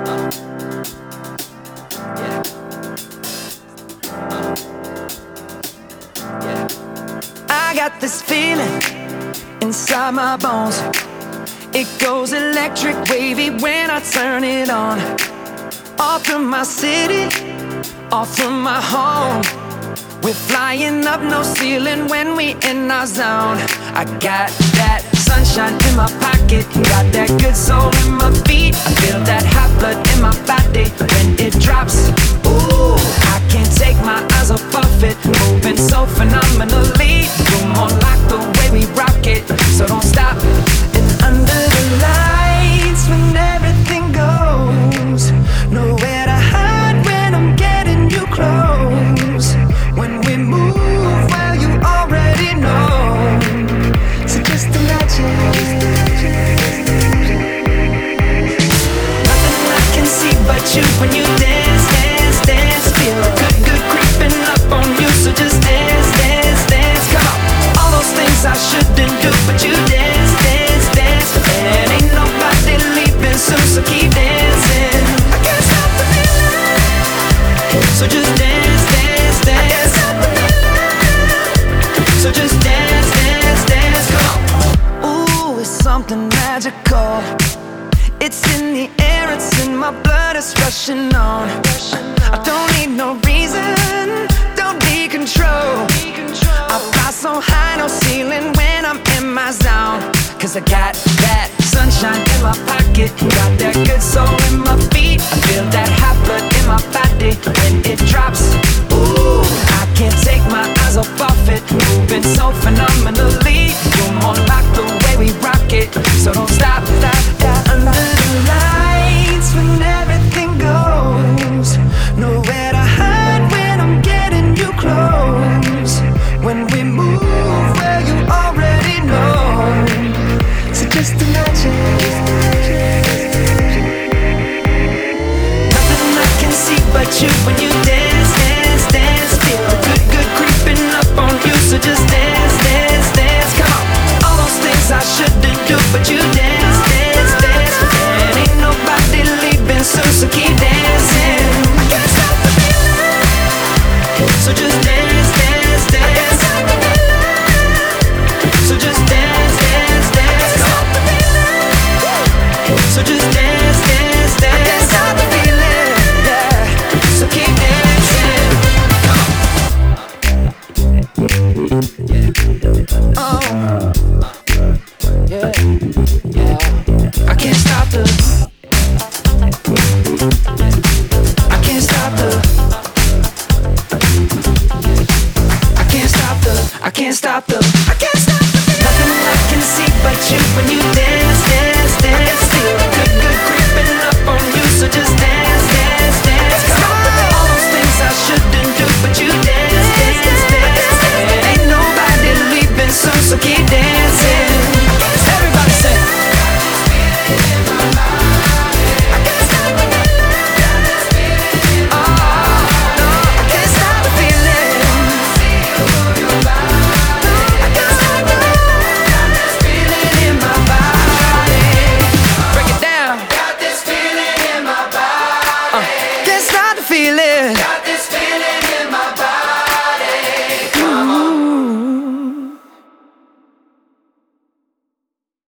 I got this feeling inside my bones. It goes electric wavy when I turn it on. Off from my city, off from my home. We're flying up, no ceiling when we in our zone. I got that sunshine in my pocket, got that good soul in my feet. I feel that hot blood in my body when it drops. Ooh, I can't take my eyes off of it, moving so phenomenally. You're more like the way we rock it, so don't stop. And under the lights, when everything goes, nowhere to hide when I'm getting you close. When we move, well, you already know. So just imagine. Nothing I can see but you when you dance, dance, dance. Feel good, good creeping up on you. So just dance, dance, dance. Come on. All those things I shouldn't do, but you dance, dance, dance. And ain't nobody leaving soon, so keep dancing. I can't stop the feeling. So just dance, dance, dance. So just dance, dance, dance, come on. Ooh, it's something magical. It's in the air, it's in my blood, it's rushing on. I don't need no reason, don't need control. I fly so high, no ceiling when I'm in my zone. Cause I got that sunshine in my pocket, got that good soul in my feet. I feel that hot blood in my body when it drops. Ooh, I can't take my eyes off of it, moving so phenomenally. You're more like the way we rock it, so don't stop, stop, stop. Under the lights, when everything goes, nowhere to hide when I'm getting you close. When we move, well, you already know. So just imagine. Nothing I can see but you when you dance, dance, dance. Feel good, good creeping up on you. So just dance, dance, dance. Come on. All those things I shouldn't do, but you dance, dance, dance. And ain't nobody leaving soon, so keep dancing. I can't stop the feeling. So just dance, dance, dance. So just dance, dance, dance. Come on. So just dance, dance, dance. I can't stop the feeling, yeah. So keep dancing. Oh, yeah, yeah. I can't stop the. I can't stop the.